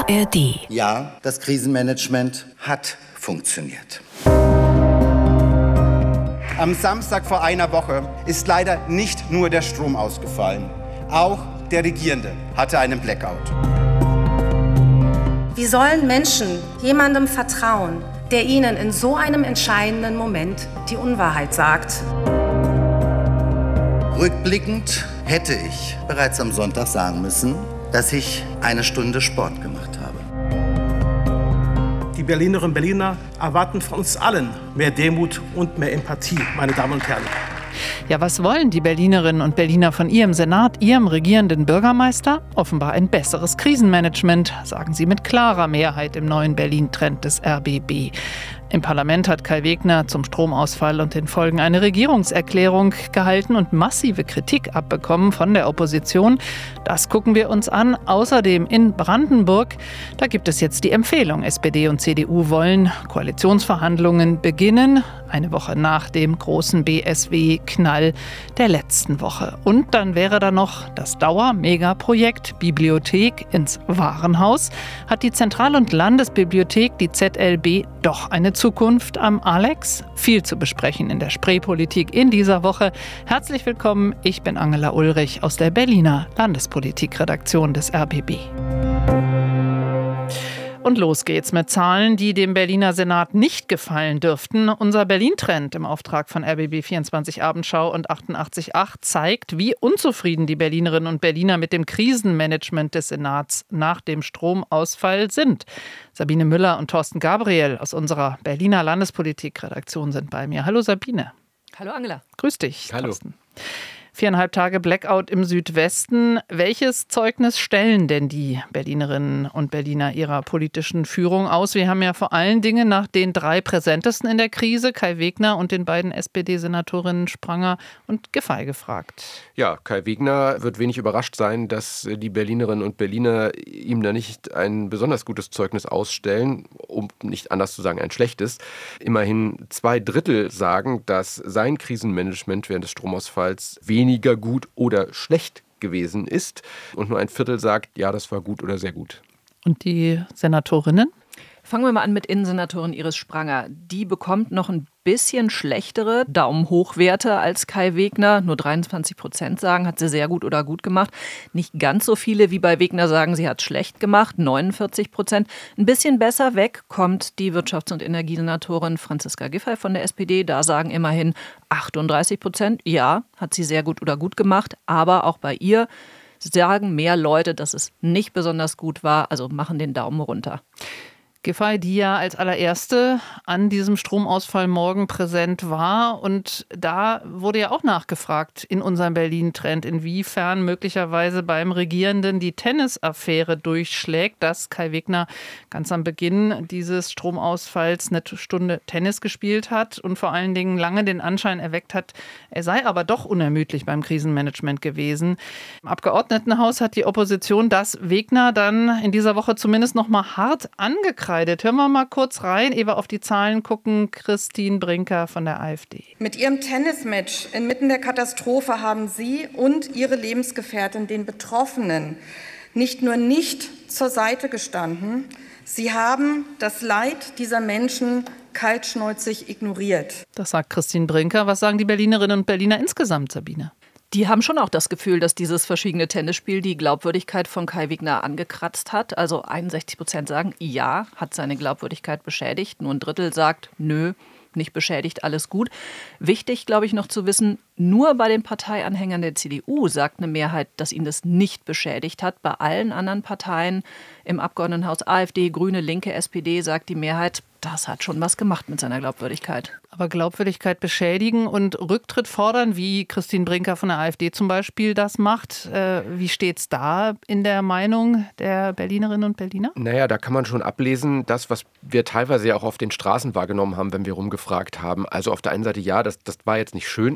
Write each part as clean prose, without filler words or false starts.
ARD. Ja, das Krisenmanagement hat funktioniert. Am Samstag vor einer Woche ist leider nicht nur der Strom ausgefallen. Auch der Regierende hatte einen Blackout. Wie sollen Menschen jemandem vertrauen, der ihnen in so einem entscheidenden Moment die Unwahrheit sagt? Rückblickend hätte ich bereits am Sonntag sagen müssen, dass ich eine Stunde Sport gemacht habe. Die Berlinerinnen und Berliner erwarten von uns allen mehr Demut und mehr Empathie, meine Damen und Herren. Ja, was wollen die Berlinerinnen und Berliner von ihrem Senat, ihrem regierenden Bürgermeister? Offenbar ein besseres Krisenmanagement, sagen sie mit klarer Mehrheit im neuen Berlin-Trend des RBB. Im Parlament hat Kai Wegner zum Stromausfall und den Folgen eine Regierungserklärung gehalten und massive Kritik abbekommen von der Opposition. Das gucken wir uns an. Außerdem in Brandenburg, da gibt es jetzt die Empfehlung. SPD und CDU wollen Koalitionsverhandlungen beginnen. Eine Woche nach dem großen BSW-Knall der letzten Woche. Und dann wäre da noch das Dauer-Megaprojekt Bibliothek ins Warenhaus. Hat die Zentral- und Landesbibliothek, die ZLB, doch eine Zukunft am Alex? Viel zu besprechen in der Spreepolitik in dieser Woche. Herzlich willkommen, ich bin Angela Ulrich aus der Berliner Landespolitikredaktion des RBB. Und los geht's mit Zahlen, die dem Berliner Senat nicht gefallen dürften. Unser Berlin-Trend im Auftrag von RBB24 Abendschau und 88.8 zeigt, wie unzufrieden die Berlinerinnen und Berliner mit dem Krisenmanagement des Senats nach dem Stromausfall sind. Sabine Müller und Thorsten Gabriel aus unserer Berliner Landespolitikredaktion sind bei mir. Hallo Sabine. Hallo Angela. Grüß dich, Hallo. Thorsten. 4,5 Tage Blackout im Südwesten. Welches Zeugnis stellen denn die Berlinerinnen und Berliner ihrer politischen Führung aus? Wir haben ja vor allen Dingen nach den 3 präsentesten in der Krise, Kai Wegner und den beiden SPD-Senatorinnen Spranger und Giffey, gefragt. Ja, Kai Wegner wird wenig überrascht sein, dass die Berlinerinnen und Berliner ihm da nicht ein besonders gutes Zeugnis ausstellen, um nicht anders zu sagen, ein schlechtes. Immerhin 2/3 sagen, dass sein Krisenmanagement während des Stromausfalls weniger gut oder schlecht gewesen ist. Und nur 1/4 sagt, ja, das war gut oder sehr gut. Und die Senatorinnen? Fangen wir mal an mit Innensenatorin Iris Spranger. Die bekommt noch ein bisschen schlechtere Daumen-Hoch-Werte als Kai Wegner. Nur 23% sagen, hat sie sehr gut oder gut gemacht. Nicht ganz so viele wie bei Wegner sagen, sie hat schlecht gemacht. 49%. Ein bisschen besser weg kommt die Wirtschafts- und Energiesenatorin Franziska Giffey von der SPD. Da sagen immerhin 38%, ja, hat sie sehr gut oder gut gemacht. Aber auch bei ihr sagen mehr Leute, dass es nicht besonders gut war. Also machen den Daumen runter. Giffey, die ja als allererste an diesem Stromausfall morgen präsent war. Und da wurde ja auch nachgefragt in unserem Berlin-Trend, inwiefern möglicherweise beim Regierenden die Tennisaffäre durchschlägt, dass Kai Wegner ganz am Beginn dieses Stromausfalls eine Stunde Tennis gespielt hat und vor allen Dingen lange den Anschein erweckt hat, er sei aber doch unermüdlich beim Krisenmanagement gewesen. Im Abgeordnetenhaus hat die Opposition das Wegner dann in dieser Woche zumindest noch mal hart angekreidet. Hören wir mal kurz rein, ehe wir auf die Zahlen gucken. Christine Brinker von der AfD. Mit ihrem Tennismatch inmitten der Katastrophe haben Sie und Ihre Lebensgefährtin den Betroffenen nicht nur nicht zur Seite gestanden, Sie haben das Leid dieser Menschen kaltschnäuzig ignoriert. Das sagt Christine Brinker. Was sagen die Berlinerinnen und Berliner insgesamt, Sabine? Die haben schon auch das Gefühl, dass dieses verschwiegene Tennisspiel die Glaubwürdigkeit von Kai Wegner angekratzt hat. Also 61% sagen, ja, hat seine Glaubwürdigkeit beschädigt. Nur 1/3 sagt, nö, nicht beschädigt, alles gut. Wichtig, glaube ich, noch zu wissen, nur bei den Parteianhängern der CDU sagt eine Mehrheit, dass ihn das nicht beschädigt hat. Bei allen anderen Parteien im Abgeordnetenhaus AfD, Grüne, Linke, SPD sagt die Mehrheit, das hat schon was gemacht mit seiner Glaubwürdigkeit. Aber Glaubwürdigkeit beschädigen und Rücktritt fordern, wie Christine Brinker von der AfD zum Beispiel das macht. Wie steht es da in der Meinung der Berlinerinnen und Berliner? Naja, da kann man schon ablesen, das, was wir teilweise ja auch auf den Straßen wahrgenommen haben, wenn wir rumgefragt haben. Also auf der einen Seite, ja, das war jetzt nicht schön, aber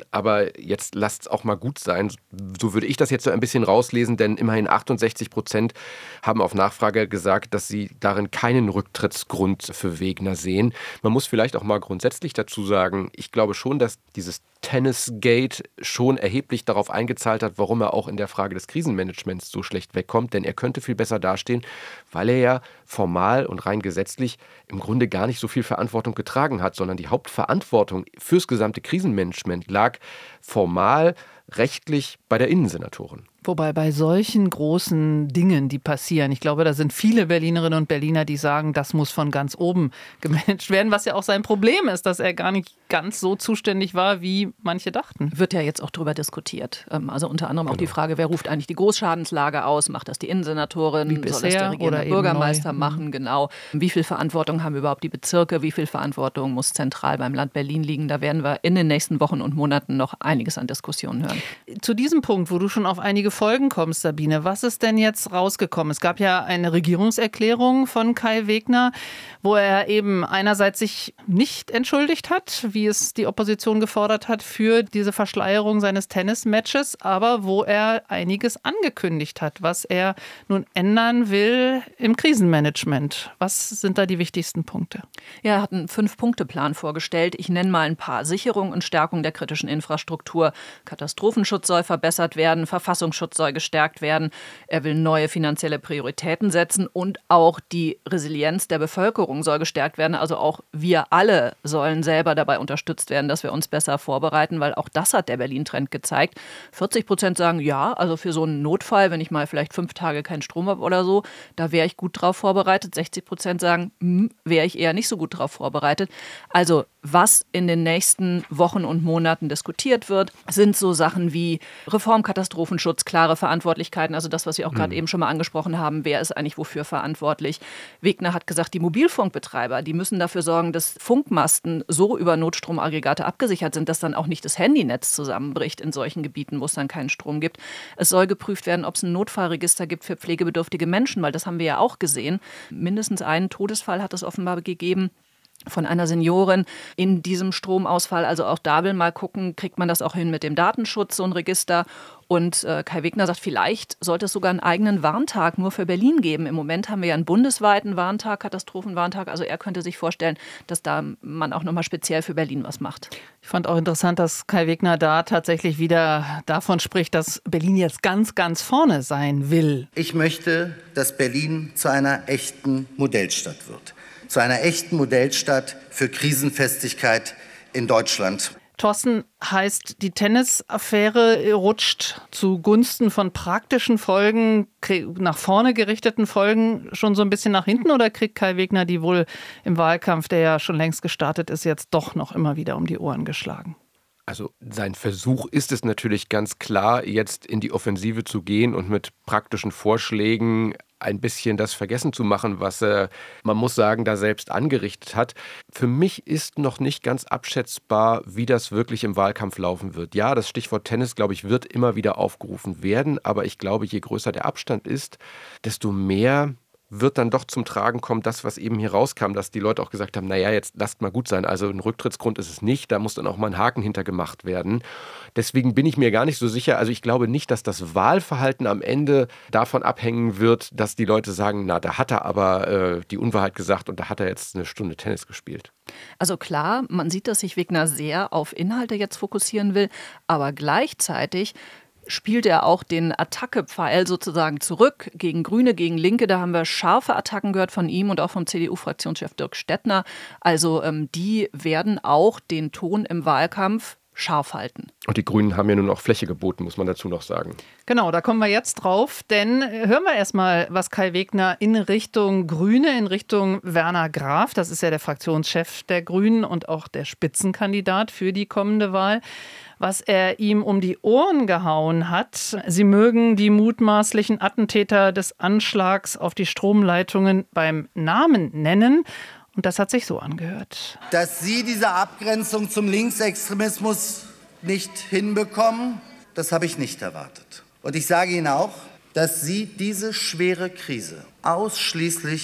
jetzt lasst es auch mal gut sein. So würde ich das jetzt so ein bisschen rauslesen, denn immerhin 68% haben auf Nachfrage gesagt, dass sie darin keinen Rücktrittsgrund für Wegner sehen. Man muss vielleicht auch mal grundsätzlich dazu sagen, ich glaube schon, dass dieses Tennisgate schon erheblich darauf eingezahlt hat, warum er auch in der Frage des Krisenmanagements so schlecht wegkommt. Denn er könnte viel besser dastehen, weil er ja formal und rein gesetzlich im Grunde gar nicht so viel Verantwortung getragen hat, sondern die Hauptverantwortung fürs gesamte Krisenmanagement lag formal rechtlich bei der Innensenatorin. Wobei bei solchen großen Dingen, die passieren, ich glaube, da sind viele Berlinerinnen und Berliner, die sagen, das muss von ganz oben gemanagt werden, was ja auch sein Problem ist, dass er gar nicht ganz so zuständig war, wie manche dachten. Wird ja jetzt auch darüber diskutiert. Also unter anderem auch die Frage, wer ruft eigentlich die Großschadenslage aus? Macht das die Innensenatorin? Wie bisher, soll das der regierende oder Bürgermeister machen? Genau. Wie viel Verantwortung haben überhaupt die Bezirke? Wie viel Verantwortung muss zentral beim Land Berlin liegen? Da werden wir in den nächsten Wochen und Monaten noch einiges an Diskussionen hören. Zu diesem Punkt, wo du schon auf einige Folgen kommst, Sabine, was ist denn jetzt rausgekommen? Es gab ja eine Regierungserklärung von Kai Wegner, wo er eben einerseits sich nicht entschuldigt hat, wie es die Opposition gefordert hat, für diese Verschleierung seines Tennismatches, aber wo er einiges angekündigt hat, was er nun ändern will im Krisenmanagement. Was sind da die wichtigsten Punkte? Ja, er hat einen 5-Punkte-Plan vorgestellt. Ich nenne mal ein paar. Sicherung und Stärkung der kritischen Infrastruktur. Katastrophenschutz soll verbessert werden, Verfassungsschutz soll gestärkt werden. Er will neue finanzielle Prioritäten setzen und auch die Resilienz der Bevölkerung soll gestärkt werden. Also auch wir alle sollen selber dabei unterstützt werden, dass wir uns besser vorbereiten, weil auch das hat der Berlin-Trend gezeigt. 40% sagen, ja, also für so einen Notfall, wenn ich mal vielleicht 5 Tage keinen Strom habe oder so, da wäre ich gut drauf vorbereitet. 60% sagen, wäre ich eher nicht so gut drauf vorbereitet. Also was in den nächsten Wochen und Monaten diskutiert wird, sind so Sachen wie Reformkatastrophenschutz, klare Verantwortlichkeiten, also das, was wir auch gerade eben schon mal angesprochen haben, wer ist eigentlich wofür verantwortlich. Wegner hat gesagt, die Mobilfunkbetreiber, die müssen dafür sorgen, dass Funkmasten so über Notstromaggregate abgesichert sind, dass dann auch nicht das Handynetz zusammenbricht in solchen Gebieten, wo es dann keinen Strom gibt. Es soll geprüft werden, ob es ein Notfallregister gibt für pflegebedürftige Menschen, weil das haben wir ja auch gesehen. Mindestens einen Todesfall hat es offenbar gegeben von einer Seniorin in diesem Stromausfall. Also auch da will mal gucken, kriegt man das auch hin mit dem Datenschutz, so ein Register. Und Kai Wegner sagt, vielleicht sollte es sogar einen eigenen Warntag nur für Berlin geben. Im Moment haben wir ja einen bundesweiten Warntag, Katastrophenwarntag. Also er könnte sich vorstellen, dass da man auch nochmal speziell für Berlin was macht. Ich fand auch interessant, dass Kai Wegner da tatsächlich wieder davon spricht, dass Berlin jetzt ganz, ganz vorne sein will. Ich möchte, dass Berlin zu einer echten Modellstadt wird. Zu einer echten Modellstadt für Krisenfestigkeit in Deutschland. Thorsten, heißt, die Tennisaffäre rutscht zugunsten von praktischen Folgen, nach vorne gerichteten Folgen schon so ein bisschen nach hinten, oder kriegt Kai Wegner die wohl im Wahlkampf, der ja schon längst gestartet ist, jetzt doch noch immer wieder um die Ohren geschlagen? Also sein Versuch ist es natürlich ganz klar, jetzt in die Offensive zu gehen und mit praktischen Vorschlägen ein bisschen das vergessen zu machen, was er, man muss sagen, da selbst angerichtet hat. Für mich ist noch nicht ganz abschätzbar, wie das wirklich im Wahlkampf laufen wird. Ja, das Stichwort Tennis, glaube ich, wird immer wieder aufgerufen werden, aber ich glaube, je größer der Abstand ist, desto mehr wird dann doch zum Tragen kommen, das, was eben hier rauskam, dass die Leute auch gesagt haben, naja, jetzt lasst mal gut sein, also ein Rücktrittsgrund ist es nicht, da muss dann auch mal ein Haken hintergemacht werden. Deswegen bin ich mir gar nicht so sicher, also ich glaube nicht, dass das Wahlverhalten am Ende davon abhängen wird, dass die Leute sagen, na, da hat er aber die Unwahrheit gesagt und da hat er jetzt eine Stunde Tennis gespielt. Also klar, man sieht, dass sich Wegner sehr auf Inhalte jetzt fokussieren will, aber gleichzeitig spielt er auch den Attacke-Pfeil sozusagen zurück gegen Grüne, gegen Linke. Da haben wir scharfe Attacken gehört von ihm und auch vom CDU-Fraktionschef Dirk Stettner. Also die werden auch den Ton im Wahlkampf scharf halten. Und die Grünen haben ja nun auch Fläche geboten, muss man dazu noch sagen. Genau, da kommen wir jetzt drauf, denn hören wir erstmal, was Kai Wegner in Richtung Grüne, in Richtung Werner Graf, das ist ja der Fraktionschef der Grünen und auch der Spitzenkandidat für die kommende Wahl, was er ihm um die Ohren gehauen hat. Sie mögen die mutmaßlichen Attentäter des Anschlags auf die Stromleitungen beim Namen nennen. Und das hat sich so angehört. Dass Sie diese Abgrenzung zum Linksextremismus nicht hinbekommen, das habe ich nicht erwartet. Und ich sage Ihnen auch, dass Sie diese schwere Krise ausschließlich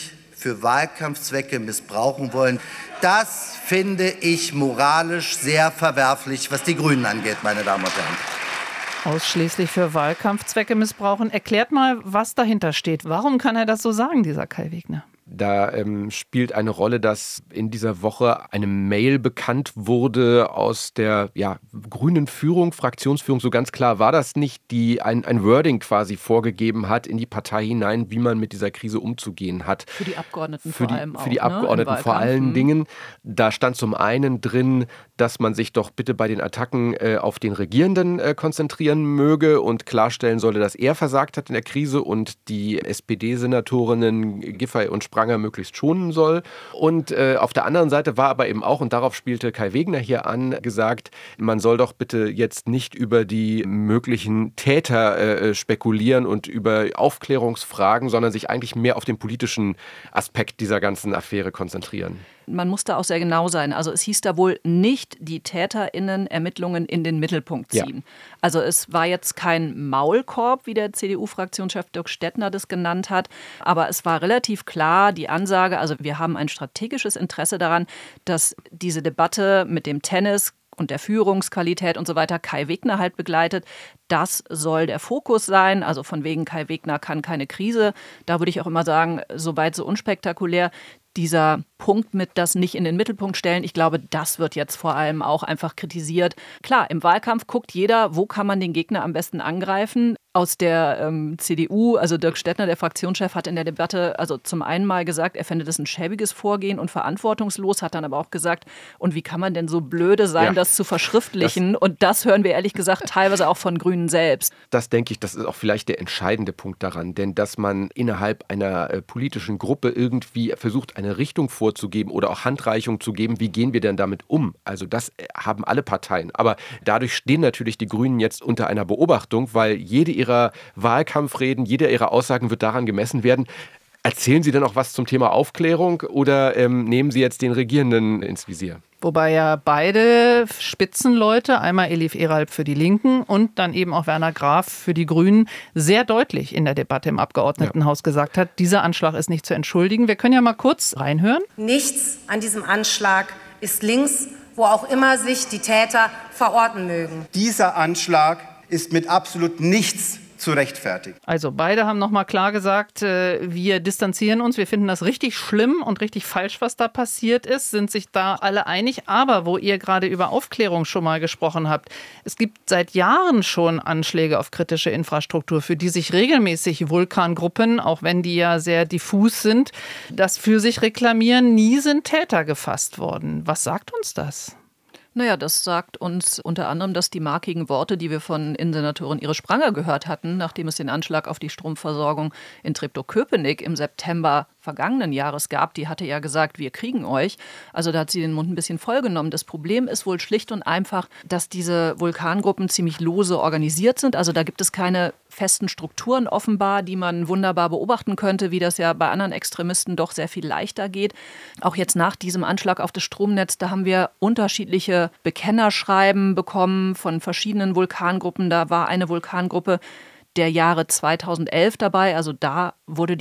für Wahlkampfzwecke missbrauchen wollen. Das finde ich moralisch sehr verwerflich, was die Grünen angeht, meine Damen und Herren. Ausschließlich für Wahlkampfzwecke missbrauchen. Erklärt mal, was dahinter steht. Warum kann er das so sagen, dieser Kai Wegner? Da spielt eine Rolle, dass in dieser Woche eine Mail bekannt wurde aus der grünen Führung, Fraktionsführung. So ganz klar war das nicht, die ein Wording quasi vorgegeben hat in die Partei hinein, wie man mit dieser Krise umzugehen hat. Für die Abgeordneten vor allem auch. Für die Abgeordneten vor allen Dingen. Da stand zum einen drin, dass man sich doch bitte bei den Attacken auf den Regierenden konzentrieren möge und klarstellen solle, dass er versagt hat in der Krise und die SPD-Senatorinnen Giffey und Spranger möglichst schonen soll. Und auf der anderen Seite war aber eben auch, und darauf spielte Kai Wegner hier an, gesagt, man soll doch bitte jetzt nicht über die möglichen Täter spekulieren und über Aufklärungsfragen, sondern sich eigentlich mehr auf den politischen Aspekt dieser ganzen Affäre konzentrieren. Man muss da auch sehr genau sein. Also es hieß da wohl nicht, die TäterInnen Ermittlungen in den Mittelpunkt ziehen. Ja. Also es war jetzt kein Maulkorb, wie der CDU-Fraktionschef Dirk Stettner das genannt hat. Aber es war relativ klar, die Ansage, also wir haben ein strategisches Interesse daran, dass diese Debatte mit dem Tennis und der Führungsqualität und so weiter Kai Wegner halt begleitet. Das soll der Fokus sein. Also von wegen Kai Wegner kann keine Krise. Da würde ich auch immer sagen, soweit so unspektakulär. Dieser Punkt mit das nicht in den Mittelpunkt stellen, ich glaube, das wird jetzt vor allem auch einfach kritisiert. Klar, im Wahlkampf guckt jeder, wo kann man den Gegner am besten angreifen. Aus der CDU, also Dirk Stettner, der Fraktionschef, hat in der Debatte also zum einen mal gesagt, er fände das ein schäbiges Vorgehen und verantwortungslos, hat dann aber auch gesagt, und wie kann man denn so blöde sein, das zu verschriftlichen? Und das hören wir ehrlich gesagt teilweise auch von Grünen selbst. Das denke ich, das ist auch vielleicht der entscheidende Punkt daran, denn dass man innerhalb einer politischen Gruppe irgendwie versucht, eine Richtung vorzugeben oder auch Handreichung zu geben, wie gehen wir denn damit um? Also das haben alle Parteien. Aber dadurch stehen natürlich die Grünen jetzt unter einer Beobachtung, weil jede ihrer Wahlkampfreden, jede ihrer Aussagen wird daran gemessen werden. Erzählen Sie denn auch was zum Thema Aufklärung oder nehmen Sie jetzt den Regierenden ins Visier? Wobei ja beide Spitzenleute, einmal Elif Eralp für die Linken und dann eben auch Werner Graf für die Grünen, sehr deutlich in der Debatte im Abgeordnetenhaus gesagt hat, dieser Anschlag ist nicht zu entschuldigen. Wir können ja mal kurz reinhören. Nichts an diesem Anschlag ist links, wo auch immer sich die Täter verorten mögen. Dieser Anschlag ist mit absolut nichts zu rechtfertigen. Also beide haben nochmal klar gesagt, wir distanzieren uns, wir finden das richtig schlimm und richtig falsch, was da passiert ist, sind sich da alle einig. Aber wo ihr gerade über Aufklärung schon mal gesprochen habt, es gibt seit Jahren schon Anschläge auf kritische Infrastruktur, für die sich regelmäßig Vulkangruppen, auch wenn die ja sehr diffus sind, das für sich reklamieren. Nie sind Täter gefasst worden. Was sagt uns das? Naja, das sagt uns unter anderem, dass die markigen Worte, die wir von Innensenatorin Iris Spranger gehört hatten, nachdem es den Anschlag auf die Stromversorgung in Treptow-Köpenick im September vergangenen Jahres gab, die hatte ja gesagt, wir kriegen euch. Also da hat sie den Mund ein bisschen vollgenommen. Das Problem ist wohl schlicht und einfach, dass diese Vulkangruppen ziemlich lose organisiert sind. Also da gibt es keine festen Strukturen offenbar, die man wunderbar beobachten könnte, wie das ja bei anderen Extremisten doch sehr viel leichter geht. Auch jetzt nach diesem Anschlag auf das Stromnetz, da haben wir unterschiedliche Bekennerschreiben bekommen von verschiedenen Vulkangruppen. Da war eine Vulkangruppe der Jahre 2011 dabei, also da wurden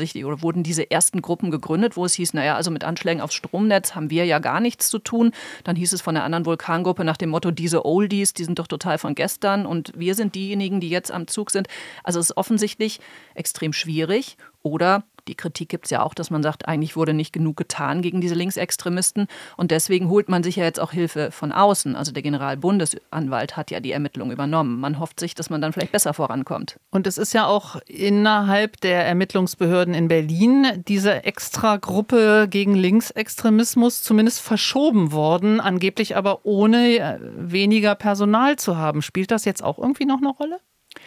diese ersten Gruppen gegründet, wo es hieß, naja, also mit Anschlägen aufs Stromnetz haben wir ja gar nichts zu tun. Dann hieß es von der anderen Vulkangruppe nach dem Motto, diese Oldies, die sind doch total von gestern und wir sind diejenigen, die jetzt am Zug sind. Also es ist offensichtlich extrem schwierig. Oder die Kritik gibt es ja auch, dass man sagt, eigentlich wurde nicht genug getan gegen diese Linksextremisten. Und deswegen holt man sich ja jetzt auch Hilfe von außen. Also der Generalbundesanwalt hat ja die Ermittlung übernommen. Man hofft sich, dass man dann vielleicht besser vorankommt. Und es ist ja auch innerhalb der Ermittlungsbehörden in Berlin diese Extragruppe gegen Linksextremismus zumindest verschoben worden, angeblich aber ohne weniger Personal zu haben. Spielt das jetzt auch irgendwie noch eine Rolle?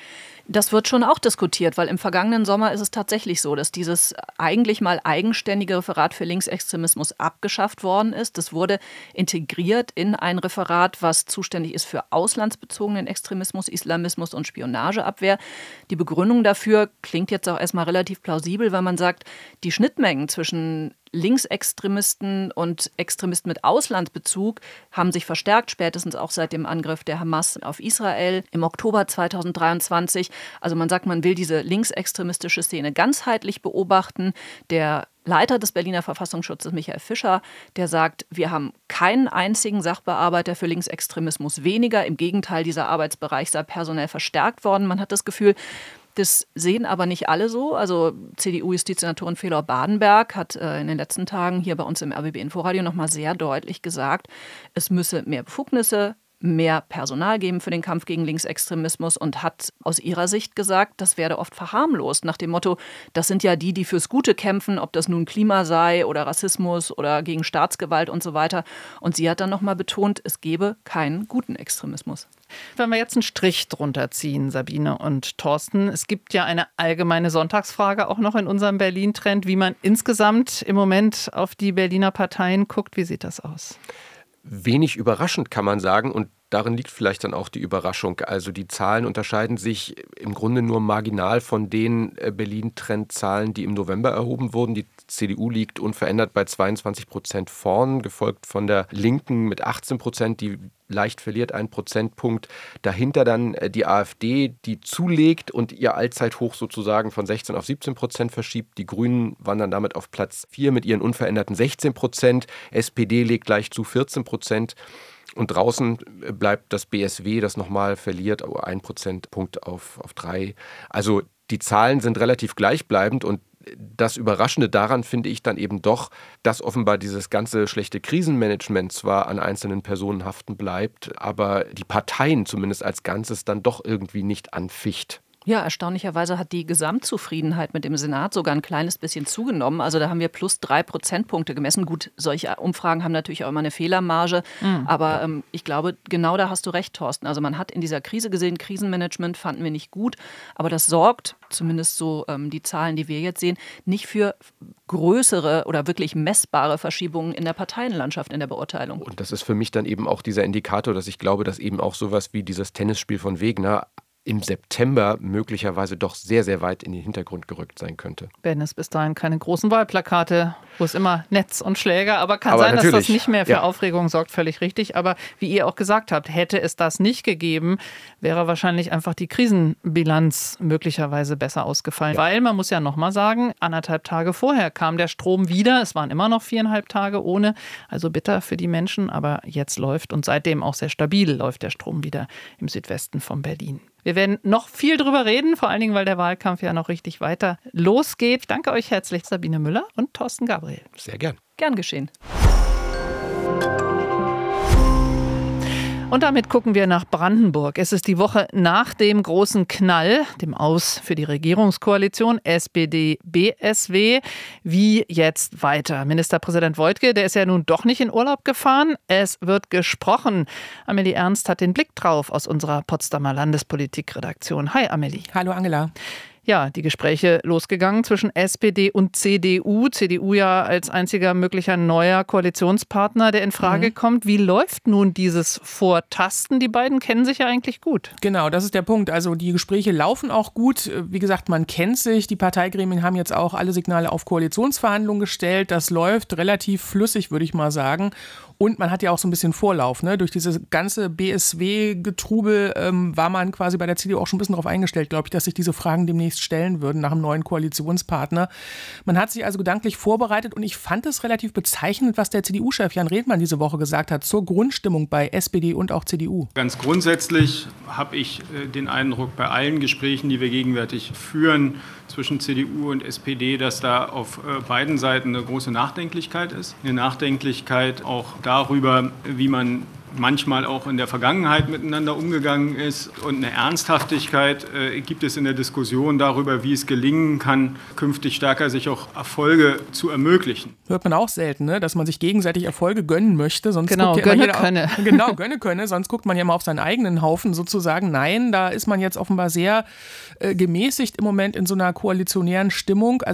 Das wird schon auch diskutiert, weil im vergangenen Sommer ist es tatsächlich so, dass dieses eigentlich mal eigenständige Referat für Linksextremismus abgeschafft worden ist. Das wurde integriert in ein Referat, was zuständig ist für auslandsbezogenen Extremismus, Islamismus und Spionageabwehr. Die Begründung dafür klingt jetzt auch erstmal relativ plausibel, weil man sagt, die Schnittmengen zwischen Linksextremisten und Extremisten mit Auslandsbezug haben sich verstärkt, spätestens auch seit dem Angriff der Hamas auf Israel im Oktober 2023. Also man sagt, man will diese linksextremistische Szene ganzheitlich beobachten. Der Leiter des Berliner Verfassungsschutzes, Michael Fischer, der sagt, wir haben keinen einzigen Sachbearbeiter für Linksextremismus weniger. Im Gegenteil, dieser Arbeitsbereich sei personell verstärkt worden. Man hat das Gefühl, das sehen aber nicht alle so. Also CDU-Justizsenatorin Felor Badenberg hat in den letzten Tagen hier bei uns im RBB-Inforadio nochmal sehr deutlich gesagt, es müsse mehr Befugnisse, mehr Personal geben für den Kampf gegen Linksextremismus und hat aus ihrer Sicht gesagt, das werde oft verharmlost nach dem Motto, das sind ja die fürs Gute kämpfen, ob das nun Klima sei oder Rassismus oder gegen Staatsgewalt und so weiter. Und sie hat dann nochmal betont, es gebe keinen guten Extremismus. Wenn wir jetzt einen Strich drunter ziehen, Sabine und Thorsten, es gibt ja eine allgemeine Sonntagsfrage auch noch in unserem Berlin-Trend, wie man insgesamt im Moment auf die Berliner Parteien guckt. Wie sieht das aus? Wenig überraschend, kann man sagen, und darin liegt vielleicht dann auch die Überraschung. Also die Zahlen unterscheiden sich im Grunde nur marginal von den Berlin-Trend-Zahlen, die im November erhoben wurden. Die CDU liegt unverändert bei 22% vorn, gefolgt von der Linken mit 18%, die leicht verliert, 1 Prozentpunkt. Dahinter dann die AfD, die zulegt und ihr Allzeithoch sozusagen von 16 auf 17% verschiebt. Die Grünen wandern damit auf Platz 4 mit ihren unveränderten 16%. SPD legt gleich zu 14%. Und draußen bleibt das BSW, das nochmal verliert, 1 Prozentpunkt auf 3. Also die Zahlen sind relativ gleichbleibend und das Überraschende daran finde ich dann eben doch, dass offenbar dieses ganze schlechte Krisenmanagement zwar an einzelnen Personen haften bleibt, aber die Parteien zumindest als Ganzes dann doch irgendwie nicht anficht. Ja, erstaunlicherweise hat die Gesamtzufriedenheit mit dem Senat sogar ein kleines bisschen zugenommen. Also da haben wir plus 3 Prozentpunkte gemessen. Gut, solche Umfragen haben natürlich auch immer eine Fehlermarge. Aber ich glaube, genau da hast du recht, Thorsten. Also man hat in dieser Krise gesehen, Krisenmanagement fanden wir nicht gut. Aber das sorgt, zumindest so die Zahlen, die wir jetzt sehen, nicht für größere oder wirklich messbare Verschiebungen in der Parteienlandschaft, in der Beurteilung. Und das ist für mich dann eben auch dieser Indikator, dass ich glaube, dass eben auch sowas wie dieses Tennisspiel von Wegener im September möglicherweise doch sehr, sehr weit in den Hintergrund gerückt sein könnte. Werden es bis dahin keine großen Wahlplakate, wo es immer Netz und Schläger, aber kann sein, dass das nicht mehr für Aufregung sorgt, völlig richtig. Aber wie ihr auch gesagt habt, hätte es das nicht gegeben, wäre wahrscheinlich einfach die Krisenbilanz möglicherweise besser ausgefallen. Ja. Weil, man muss ja nochmal sagen, 1,5 Tage vorher kam der Strom wieder. Es waren immer noch 4,5 Tage ohne, also bitter für die Menschen. Aber jetzt läuft und seitdem auch sehr stabil läuft der Strom wieder im Südwesten von Berlin. Wir werden noch viel drüber reden, vor allen Dingen, weil der Wahlkampf ja noch richtig weiter losgeht. Ich danke euch herzlich, Sabine Müller und Thorsten Gabriel. Sehr gern. Gern geschehen. Und damit gucken wir nach Brandenburg. Es ist die Woche nach dem großen Knall, dem Aus für die Regierungskoalition SPD-BSW. Wie jetzt weiter? Ministerpräsident Woidke, der ist ja nun doch nicht in Urlaub gefahren. Es wird gesprochen. Amelie Ernst hat den Blick drauf aus unserer Potsdamer Landespolitikredaktion. Hi Amelie. Hallo Angela. Ja, die Gespräche losgegangen zwischen SPD und CDU. CDU ja als einziger möglicher neuer Koalitionspartner, der in Frage kommt. Wie läuft nun dieses Vortasten? Die beiden kennen sich ja eigentlich gut. Genau, das ist der Punkt. Also die Gespräche laufen auch gut. Wie gesagt, man kennt sich. Die Parteigremien haben jetzt auch alle Signale auf Koalitionsverhandlungen gestellt. Das läuft relativ flüssig, würde ich mal sagen. Und man hat ja auch so ein bisschen Vorlauf. Ne? Durch dieses ganze BSW-Getrubel war man quasi bei der CDU auch schon ein bisschen darauf eingestellt, glaube ich, dass sich diese Fragen demnächst stellen würden nach einem neuen Koalitionspartner. Man hat sich also gedanklich vorbereitet und ich fand es relativ bezeichnend, was der CDU-Chef Jan Redmann diese Woche gesagt hat zur Grundstimmung bei SPD und auch CDU. Ganz grundsätzlich habe ich den Eindruck bei allen Gesprächen, die wir gegenwärtig führen zwischen CDU und SPD, dass da auf beiden Seiten eine große Nachdenklichkeit ist. Eine Nachdenklichkeit auch darüber, wie man manchmal auch in der Vergangenheit miteinander umgegangen ist. Und eine Ernsthaftigkeit gibt es in der Diskussion darüber, wie es gelingen kann, künftig stärker sich auch Erfolge zu ermöglichen. Hört man auch selten, ne? Dass man sich gegenseitig Erfolge gönnen möchte. Sonst genau, guckt ja gönne könne. Genau, gönne könne. Sonst guckt man ja mal auf seinen eigenen Haufen sozusagen. Nein, da ist man jetzt offenbar sehr gemäßigt im Moment in so einer koalitionären Stimmung. Also man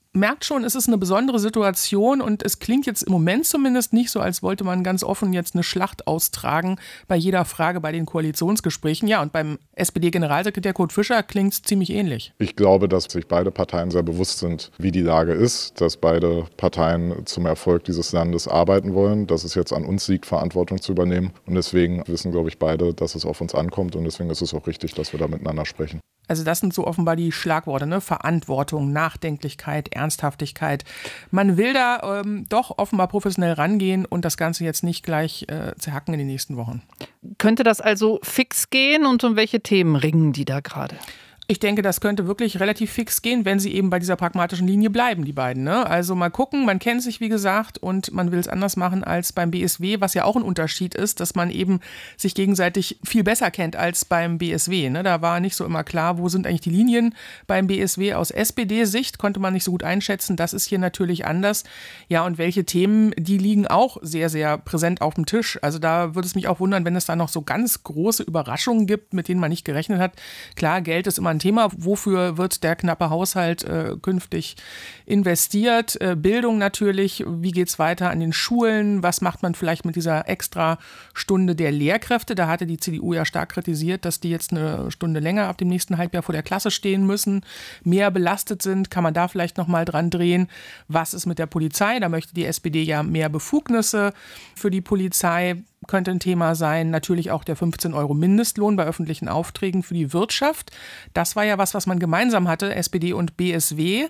merkt schon, es ist eine besondere Situation und es klingt jetzt im Moment zumindest nicht so, als wollte man ganz offen jetzt eine Schlacht austragen bei jeder Frage bei den Koalitionsgesprächen. Ja, und beim SPD-Generalsekretär Kurt Fischer klingt es ziemlich ähnlich. Ich glaube, dass sich beide Parteien sehr bewusst sind, wie die Lage ist, dass beide Parteien zum Erfolg dieses Landes arbeiten wollen, dass es jetzt an uns liegt, Verantwortung zu übernehmen. Und deswegen wissen, glaube ich, beide, dass es auf uns ankommt und deswegen ist es auch richtig, dass wir da miteinander sprechen. Also das sind so offenbar die Schlagworte, ne? Verantwortung, Nachdenklichkeit, Ernsthaftigkeit. Man will da doch offenbar professionell rangehen und das Ganze jetzt nicht gleich zerhacken in den nächsten Wochen. Könnte das also fix gehen und um welche Themen ringen die da gerade? Ich denke, das könnte wirklich relativ fix gehen, wenn sie eben bei dieser pragmatischen Linie bleiben, die beiden. Ne? Also mal gucken, man kennt sich, wie gesagt, und man will es anders machen als beim BSW, was ja auch ein Unterschied ist, dass man eben sich gegenseitig viel besser kennt als beim BSW. Ne? Da war nicht so immer klar, wo sind eigentlich die Linien beim BSW. Aus SPD-Sicht konnte man nicht so gut einschätzen. Das ist hier natürlich anders. Ja, und welche Themen, die liegen auch sehr, sehr präsent auf dem Tisch. Also da würde es mich auch wundern, wenn es da noch so ganz große Überraschungen gibt, mit denen man nicht gerechnet hat. Klar, Geld ist immer ein Thema. Wofür wird der knappe Haushalt künftig investiert? Bildung natürlich. Wie geht es weiter an den Schulen? Was macht man vielleicht mit dieser Extrastunde der Lehrkräfte? Da hatte die CDU ja stark kritisiert, dass die jetzt eine Stunde länger ab dem nächsten Halbjahr vor der Klasse stehen müssen, mehr belastet sind. Kann man da vielleicht noch mal dran drehen? Was ist mit der Polizei? Da möchte die SPD ja mehr Befugnisse für die Polizei. Könnte ein Thema sein. Natürlich auch der 15 € Mindestlohn bei öffentlichen Aufträgen für die Wirtschaft. Das war ja was man gemeinsam hatte, SPD und BSW.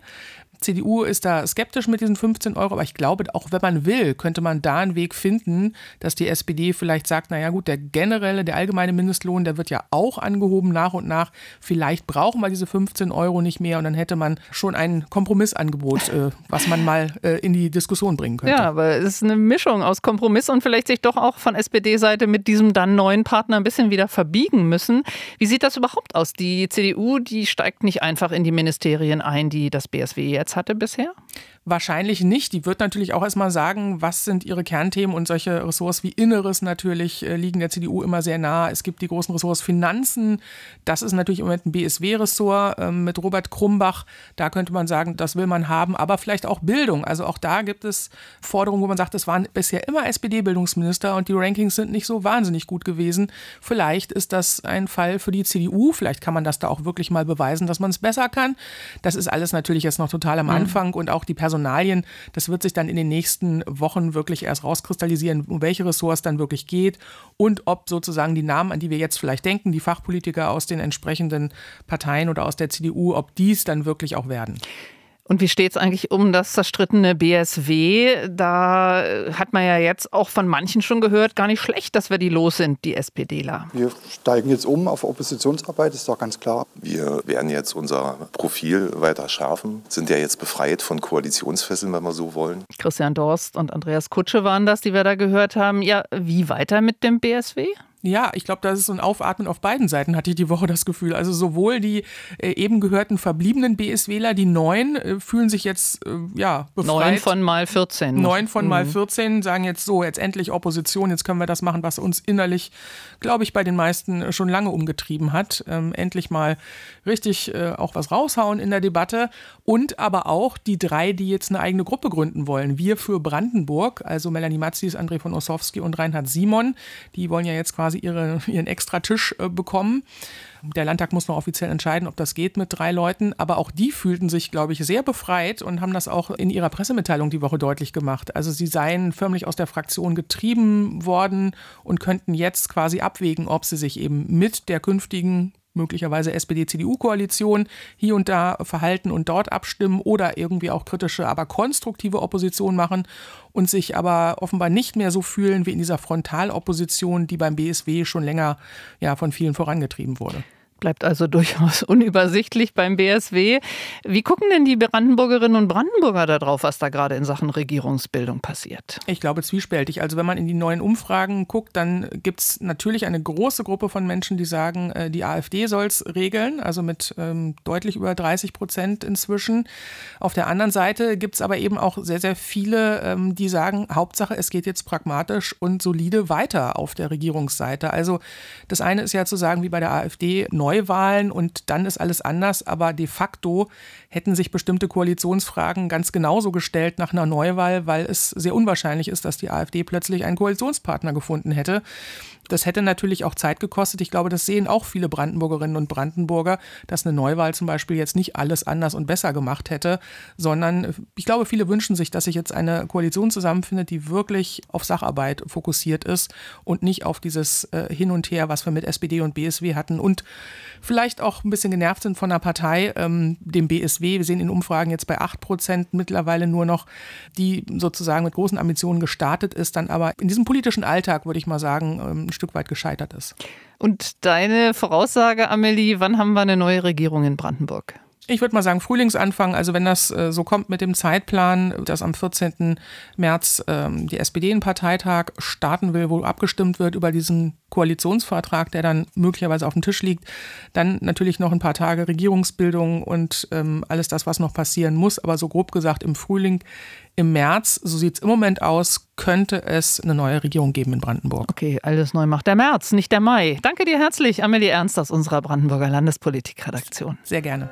CDU ist da skeptisch mit diesen 15 €, aber ich glaube, auch wenn man will, könnte man da einen Weg finden, dass die SPD vielleicht sagt, naja gut, der allgemeine Mindestlohn, der wird ja auch angehoben nach und nach. Vielleicht brauchen wir diese 15 € nicht mehr und dann hätte man schon ein Kompromissangebot, was man mal in die Diskussion bringen könnte. Ja, aber es ist eine Mischung aus Kompromiss und vielleicht sich doch auch von SPD-Seite mit diesem dann neuen Partner ein bisschen wieder verbiegen müssen. Wie sieht das überhaupt aus? Die CDU, die steigt nicht einfach in die Ministerien ein, die das BSW jetzt hatte bisher? Wahrscheinlich nicht. Die wird natürlich auch erstmal sagen, was sind ihre Kernthemen und solche Ressorts wie Inneres natürlich liegen der CDU immer sehr nah. Es gibt die großen Ressorts Finanzen. Das ist natürlich im Moment ein BSW-Ressort mit Robert Krumbach. Da könnte man sagen, das will man haben, aber vielleicht auch Bildung. Also auch da gibt es Forderungen, wo man sagt, es waren bisher immer SPD-Bildungsminister und die Rankings sind nicht so wahnsinnig gut gewesen. Vielleicht ist das ein Fall für die CDU. Vielleicht kann man das da auch wirklich mal beweisen, dass man es besser kann. Das ist alles natürlich jetzt noch total am Anfang und auch die Personalien, das wird sich dann in den nächsten Wochen wirklich erst rauskristallisieren, um welche Ressorts dann wirklich geht und ob sozusagen die Namen, an die wir jetzt vielleicht denken, die Fachpolitiker aus den entsprechenden Parteien oder aus der CDU, ob dies dann wirklich auch werden. Und wie steht es eigentlich um das zerstrittene BSW? Da hat man ja jetzt auch von manchen schon gehört, gar nicht schlecht, dass wir die los sind, die SPDler. Wir steigen jetzt um auf Oppositionsarbeit, ist doch ganz klar. Wir werden jetzt unser Profil weiter schärfen, sind ja jetzt befreit von Koalitionsfesseln, wenn wir so wollen. Christian Dorst und Andreas Kutsche waren das, die wir da gehört haben. Ja, wie weiter mit dem BSW? Ja, ich glaube, das ist so ein Aufatmen auf beiden Seiten, hatte ich die Woche das Gefühl. Also sowohl die eben gehörten verbliebenen BSWler, die neuen, fühlen sich jetzt befreit. 9 von mal 14. 9 von mal 14 sagen jetzt so, jetzt endlich Opposition, jetzt können wir das machen, was uns innerlich, glaube ich, bei den meisten schon lange umgetrieben hat. Endlich mal richtig auch was raushauen in der Debatte. Und aber auch die 3, die jetzt eine eigene Gruppe gründen wollen. Wir für Brandenburg, also Melanie Matthies, André von Ossowski und Reinhard Simon, die wollen ja jetzt quasi ihren extra Tisch bekommen. Der Landtag muss noch offiziell entscheiden, ob das geht mit 3 Leuten. Aber auch die fühlten sich, glaube ich, sehr befreit und haben das auch in ihrer Pressemitteilung die Woche deutlich gemacht. Also sie seien förmlich aus der Fraktion getrieben worden und könnten jetzt quasi abwägen, ob sie sich eben mit der künftigen möglicherweise SPD-CDU-Koalition hier und da verhalten und dort abstimmen oder irgendwie auch kritische, aber konstruktive Opposition machen und sich aber offenbar nicht mehr so fühlen wie in dieser Frontalopposition, die beim BSW schon länger von vielen vorangetrieben wurde. Bleibt also durchaus unübersichtlich beim BSW. Wie gucken denn die Brandenburgerinnen und Brandenburger da drauf, was da gerade in Sachen Regierungsbildung passiert? Ich glaube zwiespältig. Also wenn man in die neuen Umfragen guckt, dann gibt es natürlich eine große Gruppe von Menschen, die sagen, die AfD soll es regeln, also mit deutlich über 30% inzwischen. Auf der anderen Seite gibt es aber eben auch sehr, sehr viele, die sagen, Hauptsache es geht jetzt pragmatisch und solide weiter auf der Regierungsseite. Also das eine ist ja zu sagen, wie bei der AfD, 9 Neuwahlen und dann ist alles anders. Aber de facto hätten sich bestimmte Koalitionsfragen ganz genauso gestellt nach einer Neuwahl, weil es sehr unwahrscheinlich ist, dass die AfD plötzlich einen Koalitionspartner gefunden hätte. Das hätte natürlich auch Zeit gekostet. Ich glaube, das sehen auch viele Brandenburgerinnen und Brandenburger, dass eine Neuwahl zum Beispiel jetzt nicht alles anders und besser gemacht hätte, sondern ich glaube, viele wünschen sich, dass sich jetzt eine Koalition zusammenfindet, die wirklich auf Sacharbeit fokussiert ist und nicht auf dieses Hin und Her, was wir mit SPD und BSW hatten und vielleicht auch ein bisschen genervt sind von einer Partei, dem BSW. Wir sehen in Umfragen jetzt bei 8% mittlerweile nur noch, die sozusagen mit großen Ambitionen gestartet ist, dann aber in diesem politischen Alltag, würde ich mal sagen, ein Stück weit gescheitert ist. Und deine Voraussage, Amelie, wann haben wir eine neue Regierung in Brandenburg? Ich würde mal sagen Frühlingsanfang, also wenn das so kommt mit dem Zeitplan, dass am 14. März die SPD einen Parteitag starten will, wo abgestimmt wird über diesen Koalitionsvertrag, der dann möglicherweise auf dem Tisch liegt, dann natürlich noch ein paar Tage Regierungsbildung und alles das, was noch passieren muss, aber so grob gesagt im Frühling, im März, so sieht es im Moment aus, könnte es eine neue Regierung geben in Brandenburg. Okay, alles neu macht der März, nicht der Mai. Danke dir herzlich, Amelie Ernst aus unserer Brandenburger Landespolitikredaktion. Sehr gerne.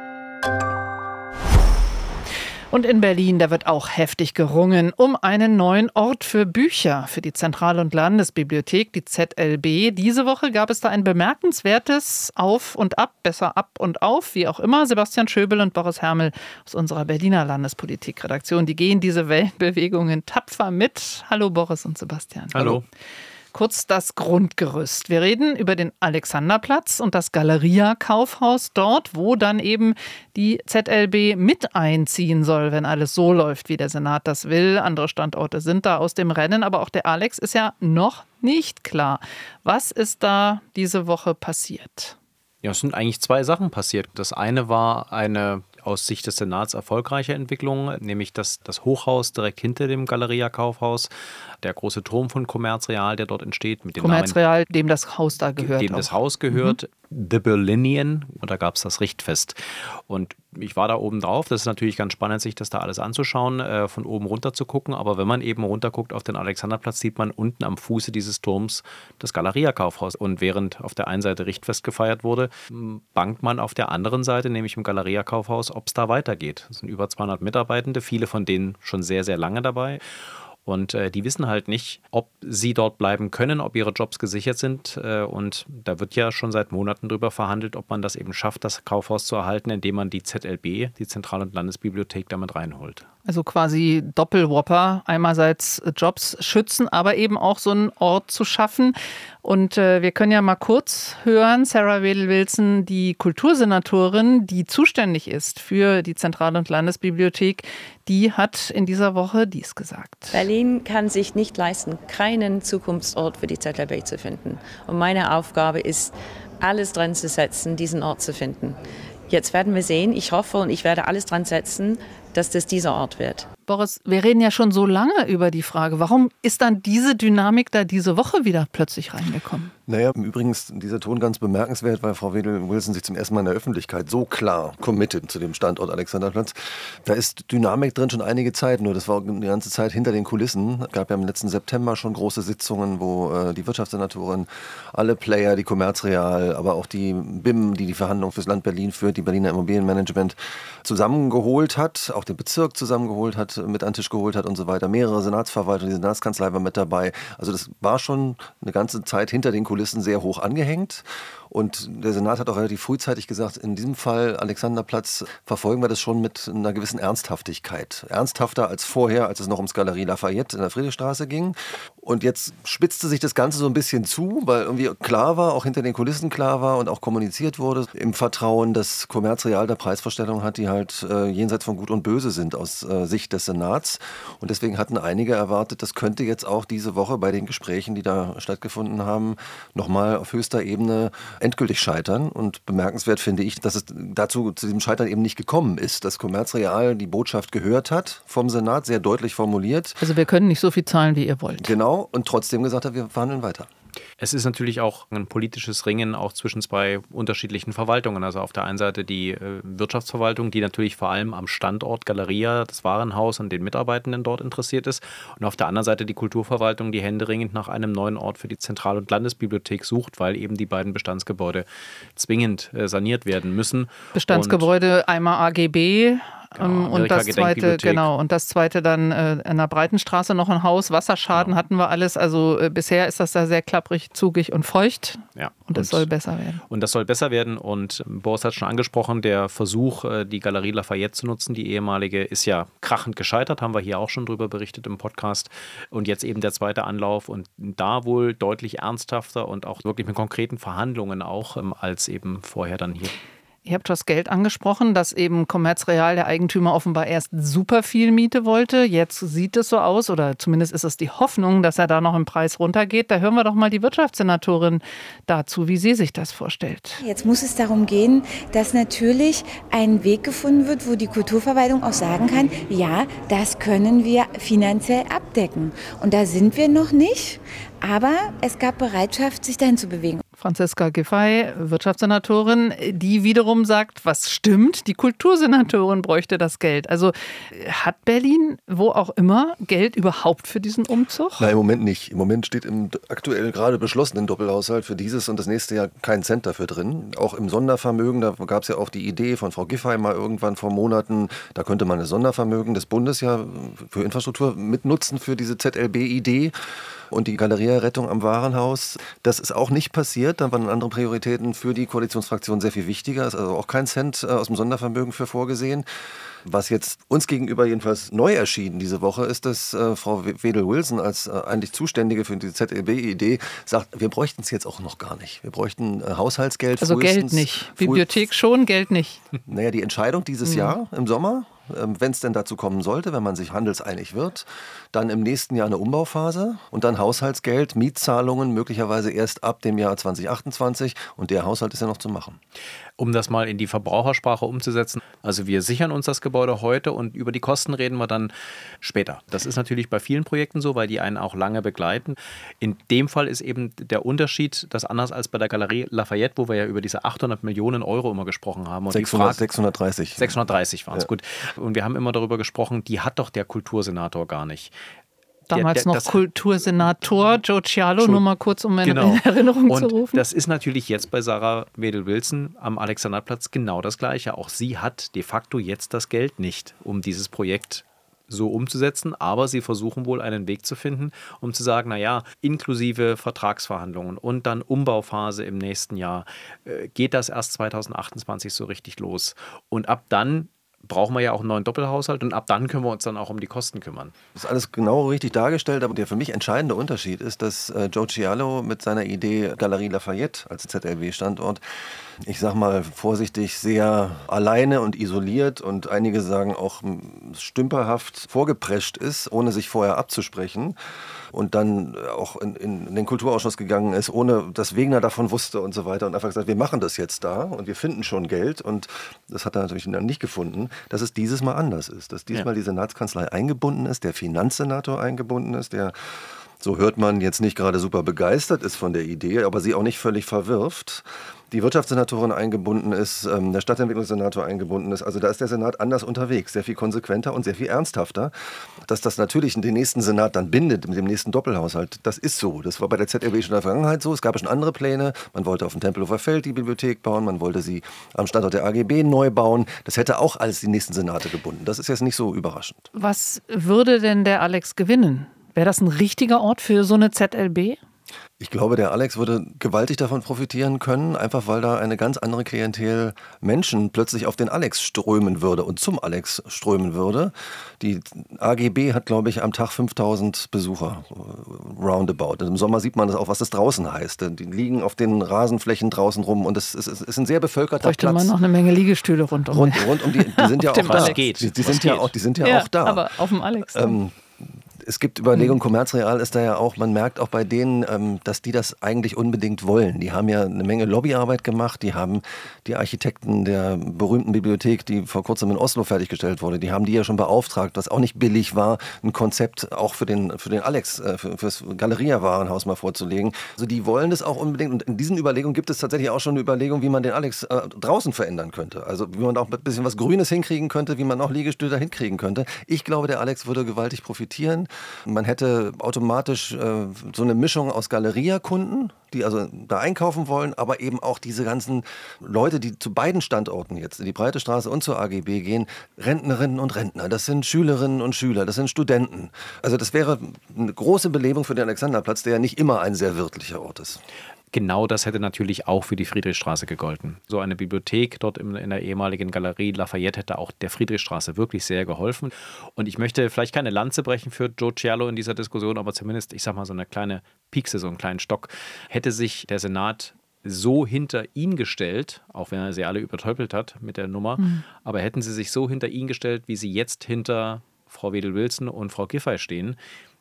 Und in Berlin, da wird auch heftig gerungen um einen neuen Ort für Bücher für die Zentral- und Landesbibliothek, die ZLB. Diese Woche gab es da ein bemerkenswertes Auf und Ab, besser ab und auf, wie auch immer. Sebastian Schöbel und Boris Hermel aus unserer Berliner Landespolitikredaktion, die gehen diese Wellenbewegungen tapfer mit. Hallo Boris und Sebastian. Hallo. Kurz das Grundgerüst. Wir reden über den Alexanderplatz und das Galeria-Kaufhaus dort, wo dann eben die ZLB mit einziehen soll, wenn alles so läuft, wie der Senat das will. Andere Standorte sind da aus dem Rennen, aber auch der Alex ist ja noch nicht klar. Was ist da diese Woche passiert? Ja, es sind eigentlich zwei Sachen passiert. Das eine war eine aus Sicht des Senats erfolgreiche Entwicklung, nämlich das Hochhaus direkt hinter dem Galeria-Kaufhaus, der große Turm von Commerz Real, der dort entsteht. Mit dem Commerz Real, dem das Haus da gehört. Dem das Haus gehört, The Berlinian, und da gab es das Richtfest. Und ich war da oben drauf, das ist natürlich ganz spannend, sich das da alles anzuschauen, von oben runter zu gucken, aber wenn man eben runter guckt auf den Alexanderplatz, sieht man unten am Fuße dieses Turms das Galeria-Kaufhaus. Und während auf der einen Seite Richtfest gefeiert wurde, bangt man auf der anderen Seite, nämlich im Galeria-Kaufhaus, ob es da weitergeht. Es sind über 200 Mitarbeitende, viele von denen schon sehr, sehr lange dabei. Und die wissen halt nicht, ob sie dort bleiben können, ob ihre Jobs gesichert sind. Und da wird ja schon seit Monaten drüber verhandelt, ob man das eben schafft, das Kaufhaus zu erhalten, indem man die ZLB, die Zentral- und Landesbibliothek, damit reinholt. Also quasi Doppelwhopper, einerseits Jobs schützen, aber eben auch so einen Ort zu schaffen. Und wir können ja mal kurz hören, Sarah Wedel-Wilson, die Kultursenatorin, die zuständig ist für die Zentral- und Landesbibliothek, die hat in dieser Woche dies gesagt. Berlin kann sich nicht leisten, keinen Zukunftsort für die ZLB zu finden. Und meine Aufgabe ist, alles dran zu setzen, diesen Ort zu finden. Jetzt werden wir sehen, ich hoffe und ich werde alles dran setzen, dass das dieser Ort wird. Boris, wir reden ja schon so lange über die Frage, warum ist dann diese Dynamik da diese Woche wieder plötzlich reingekommen? Naja, übrigens dieser Ton ganz bemerkenswert, weil Frau Wedel-Wilson sich zum ersten Mal in der Öffentlichkeit so klar committet zu dem Standort Alexanderplatz. Da ist Dynamik drin schon einige Zeit, nur das war die ganze Zeit hinter den Kulissen. Es gab ja im letzten September schon große Sitzungen, wo die Wirtschaftssenatorin, alle Player, die Commerz Real, aber auch die BIM, die die Verhandlungen fürs Land Berlin führt, die Berliner Immobilienmanagement, zusammengeholt hat, auch den Bezirk zusammengeholt hat, mit an den Tisch geholt hat und so weiter. Mehrere Senatsverwaltungen, die Senatskanzlei war mit dabei. Also das war schon eine ganze Zeit hinter den Kulissen sehr hoch angehängt. Und der Senat hat auch relativ frühzeitig gesagt, in diesem Fall Alexanderplatz verfolgen wir das schon mit einer gewissen Ernsthaftigkeit. Ernsthafter als vorher, als es noch ums Galerie Lafayette in der Friedrichstraße ging. Und jetzt spitzte sich das Ganze so ein bisschen zu, weil irgendwie klar war, auch hinter den Kulissen klar war und auch kommuniziert wurde, im Vertrauen, dass Commerz Real der Preisvorstellung hat, die halt jenseits von Gut und Böse sind aus Sicht des Senats. Und deswegen hatten einige erwartet, das könnte jetzt auch diese Woche bei den Gesprächen, die da stattgefunden haben, nochmal auf höchster Ebene endgültig scheitern. Und bemerkenswert finde ich, dass es zu diesem Scheitern eben nicht gekommen ist, dass Commerz Real die Botschaft gehört hat vom Senat, sehr deutlich formuliert. Also wir können nicht so viel zahlen, wie ihr wollt. Genau, und trotzdem gesagt hat, wir verhandeln weiter. Es ist natürlich auch ein politisches Ringen auch zwischen zwei unterschiedlichen Verwaltungen. Also auf der einen Seite die Wirtschaftsverwaltung, die natürlich vor allem am Standort Galeria, das Warenhaus und den Mitarbeitenden dort interessiert ist. Und auf der anderen Seite die Kulturverwaltung, die händeringend nach einem neuen Ort für die Zentral- und Landesbibliothek sucht, weil eben die beiden Bestandsgebäude zwingend saniert werden müssen. Bestandsgebäude, einmal AGB. Und das zweite dann in der Breitenstraße noch ein Haus. Wasserschaden hatten wir alles. Also bisher ist das da sehr klapprig, zugig und feucht. Ja. Und es soll besser werden. Und das soll besser werden. Und Boris hat schon angesprochen, der Versuch, die Galerie Lafayette zu nutzen, die ehemalige, ist ja krachend gescheitert. Haben wir hier auch schon drüber berichtet im Podcast. Und jetzt eben der zweite Anlauf. Und da wohl deutlich ernsthafter und auch wirklich mit konkreten Verhandlungen auch, als eben vorher dann hier. Ihr habt das Geld angesprochen, dass eben Commerz Real, der Eigentümer, offenbar erst super viel Miete wollte. Jetzt sieht es so aus, oder zumindest ist es die Hoffnung, dass er da noch im Preis runtergeht. Da hören wir doch mal die Wirtschaftssenatorin dazu, wie sie sich das vorstellt. Jetzt muss es darum gehen, dass natürlich ein Weg gefunden wird, wo die Kulturverwaltung auch sagen kann, ja, das können wir finanziell abdecken. Und da sind wir noch nicht. Aber es gab Bereitschaft, sich dahin zu bewegen. Franziska Giffey, Wirtschaftssenatorin, die wiederum sagt, was stimmt, die Kultursenatorin bräuchte das Geld. Also hat Berlin, wo auch immer, Geld überhaupt für diesen Umzug? Nein, im Moment nicht. Im Moment steht im aktuell gerade beschlossenen Doppelhaushalt für dieses und das nächste Jahr kein Cent dafür drin. Auch im Sondervermögen, da gab es ja auch die Idee von Frau Giffey mal irgendwann vor Monaten, da könnte man das Sondervermögen des Bundes ja für Infrastruktur mitnutzen für diese ZLB-Idee. Und die Galeria-Rettung am Warenhaus, das ist auch nicht passiert. Da waren andere Prioritäten für die Koalitionsfraktion sehr viel wichtiger. Ist also auch kein Cent aus dem Sondervermögen für vorgesehen. Was jetzt uns gegenüber jedenfalls neu erschienen diese Woche ist, dass Frau Wedel-Wilson als eigentlich Zuständige für die ZLB-Idee sagt, wir bräuchten es jetzt auch noch gar nicht. Wir bräuchten Haushaltsgeld. Also Geld nicht. Bibliothek schon, Geld nicht. Naja, die Entscheidung dieses Jahr im Sommer, wenn es denn dazu kommen sollte, wenn man sich handelseinig wird, dann im nächsten Jahr eine Umbauphase und dann Haushaltsgeld, Mietzahlungen möglicherweise erst ab dem Jahr 2028 und der Haushalt ist ja noch zu machen. Um das mal in die Verbrauchersprache umzusetzen, also wir sichern uns das Gebäude heute und über die Kosten reden wir dann später. Das ist natürlich bei vielen Projekten so, weil die einen auch lange begleiten. In dem Fall ist eben der Unterschied, dass anders als bei der Galerie Lafayette, wo wir ja über diese 800 Millionen Euro immer gesprochen haben. Und 630. 630 waren es, gut. Und wir haben immer darüber gesprochen, die hat doch der Kultursenator gar nicht. Damals noch Kultursenator Joe Cialo, nur mal kurz, um in Erinnerung zu rufen. Das ist natürlich jetzt bei Sarah Wedel-Wilson am Alexanderplatz genau das Gleiche. Auch sie hat de facto jetzt das Geld nicht, um dieses Projekt so umzusetzen, aber sie versuchen wohl einen Weg zu finden, um zu sagen, naja, inklusive Vertragsverhandlungen und dann Umbauphase im nächsten Jahr, geht das erst 2028 so richtig los. Und ab dann brauchen wir ja auch einen neuen Doppelhaushalt und ab dann können wir uns dann auch um die Kosten kümmern. Das ist alles genau richtig dargestellt, aber der für mich entscheidende Unterschied ist, dass Joe Cialo mit seiner Idee Galerie Lafayette als ZLB-Standort, ich sag mal vorsichtig, sehr alleine und isoliert und einige sagen auch stümperhaft vorgeprescht ist, ohne sich vorher abzusprechen. Und dann auch in den Kulturausschuss gegangen ist, ohne dass Wegner davon wusste und so weiter und einfach gesagt, wir machen das jetzt da und wir finden schon Geld und das hat er natürlich dann nicht gefunden, dass es dieses Mal anders ist, dass diesmal die Senatskanzlei eingebunden ist, der Finanzsenator eingebunden ist, der, so hört man, jetzt nicht gerade super begeistert ist von der Idee, aber sie auch nicht völlig verwirft. Die Wirtschaftssenatorin eingebunden ist, der Stadtentwicklungssenator eingebunden ist. Also da ist der Senat anders unterwegs, sehr viel konsequenter und sehr viel ernsthafter. Dass das natürlich den nächsten Senat dann bindet mit dem nächsten Doppelhaushalt, das ist so. Das war bei der ZLB schon in der Vergangenheit so. Es gab schon andere Pläne. Man wollte auf dem Tempelhofer Feld die Bibliothek bauen, man wollte sie am Standort der AGB neu bauen. Das hätte auch alles die nächsten Senate gebunden. Das ist jetzt nicht so überraschend. Was würde denn der Alex gewinnen? Wäre das ein richtiger Ort für so eine ZLB? Ich glaube, der Alex würde gewaltig davon profitieren können, einfach weil da eine ganz andere Klientel Menschen plötzlich auf den Alex strömen würde und zum Alex strömen würde. Die AGB hat, glaube ich, am Tag 5000 Besucher, roundabout. Und im Sommer sieht man das auch, was das draußen heißt. Die liegen auf den Rasenflächen draußen rum und es ist ein sehr bevölkerter Platz. Bräuchte man noch eine Menge Liegestühle rund um die sind ja auch da. Die sind ja auch da. Aber auf dem Alex. Es gibt Überlegungen, Commerz Real ist da ja auch, man merkt auch bei denen, dass die das eigentlich unbedingt wollen. Die haben ja eine Menge Lobbyarbeit gemacht, die haben die Architekten der berühmten Bibliothek, die vor kurzem in Oslo fertiggestellt wurde, die haben die ja schon beauftragt, was auch nicht billig war, ein Konzept auch für den Alex, fürs Galeria-Warenhaus mal vorzulegen. Also die wollen das auch unbedingt. Und in diesen Überlegungen gibt es tatsächlich auch schon eine Überlegung, wie man den Alex draußen verändern könnte. Also wie man auch ein bisschen was Grünes hinkriegen könnte, wie man noch Liegestühle hinkriegen könnte. Ich glaube, der Alex würde gewaltig profitieren. Man hätte automatisch so eine Mischung aus Galeria-Kunden, die also da einkaufen wollen, aber eben auch diese ganzen Leute, die zu beiden Standorten jetzt, in die Breite Straße und zur AGB gehen, Rentnerinnen und Rentner, das sind Schülerinnen und Schüler, das sind Studenten. Also das wäre eine große Belebung für den Alexanderplatz, der ja nicht immer ein sehr wirtlicher Ort ist. Genau das hätte natürlich auch für die Friedrichstraße gegolten. So eine Bibliothek dort in der ehemaligen Galerie Lafayette hätte auch der Friedrichstraße wirklich sehr geholfen. Und ich möchte vielleicht keine Lanze brechen für Joe Cialo in dieser Diskussion, aber zumindest, ich sag mal, so eine kleine Piekse, so einen kleinen Stock, hätte sich der Senat so hinter ihn gestellt, auch wenn er sie alle übertöpelt hat mit der Nummer, aber hätten sie sich so hinter ihn gestellt, wie sie jetzt hinter Frau Wedel-Wilson und Frau Giffey stehen,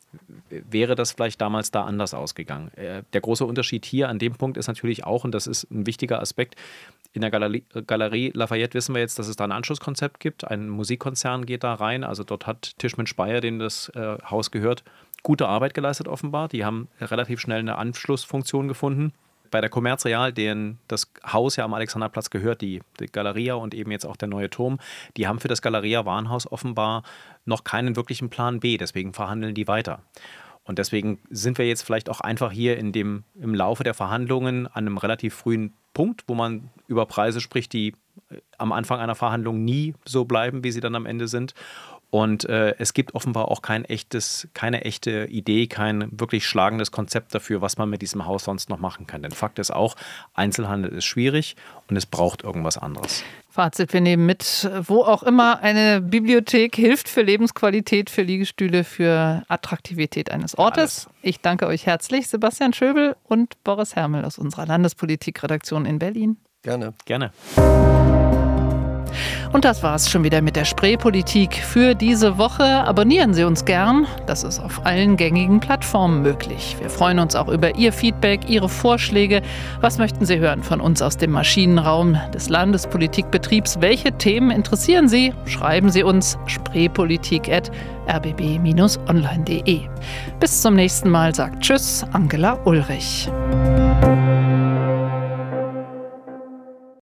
wäre das vielleicht damals da anders ausgegangen. Der große Unterschied hier an dem Punkt ist natürlich auch, und das ist ein wichtiger Aspekt, in der Galerie Lafayette wissen wir jetzt, dass es da ein Anschlusskonzept gibt. Ein Musikkonzern geht da rein. Also dort hat Tischmann-Speyer, dem das Haus gehört, gute Arbeit geleistet offenbar. Die haben relativ schnell eine Anschlussfunktion gefunden. Bei der Commerz Real, denen das Haus ja am Alexanderplatz gehört, die Galeria und eben jetzt auch der neue Turm, die haben für das Galeria-Warenhaus offenbar noch keinen wirklichen Plan B. Deswegen verhandeln die weiter. Und deswegen sind wir jetzt vielleicht auch einfach hier im Laufe der Verhandlungen an einem relativ frühen Punkt, wo man über Preise spricht, die am Anfang einer Verhandlung nie so bleiben, wie sie dann am Ende sind. Und es gibt offenbar auch keine echte Idee, kein wirklich schlagendes Konzept dafür, was man mit diesem Haus sonst noch machen kann. Denn Fakt ist auch, Einzelhandel ist schwierig und es braucht irgendwas anderes. Fazit, wir nehmen mit, wo auch immer eine Bibliothek hilft für Lebensqualität, für Liegestühle, für Attraktivität eines Ortes. Alles. Ich danke euch herzlich, Sebastian Schöbel und Boris Hermel aus unserer Landespolitikredaktion in Berlin. Gerne. Gerne. Und das war es schon wieder mit der Spreepolitik für diese Woche. Abonnieren Sie uns gern. Das ist auf allen gängigen Plattformen möglich. Wir freuen uns auch über Ihr Feedback, Ihre Vorschläge. Was möchten Sie hören von uns aus dem Maschinenraum des Landespolitikbetriebs? Welche Themen interessieren Sie? Schreiben Sie uns spreepolitik@rbb-online.de. Bis zum nächsten Mal sagt Tschüss, Angela Ulrich.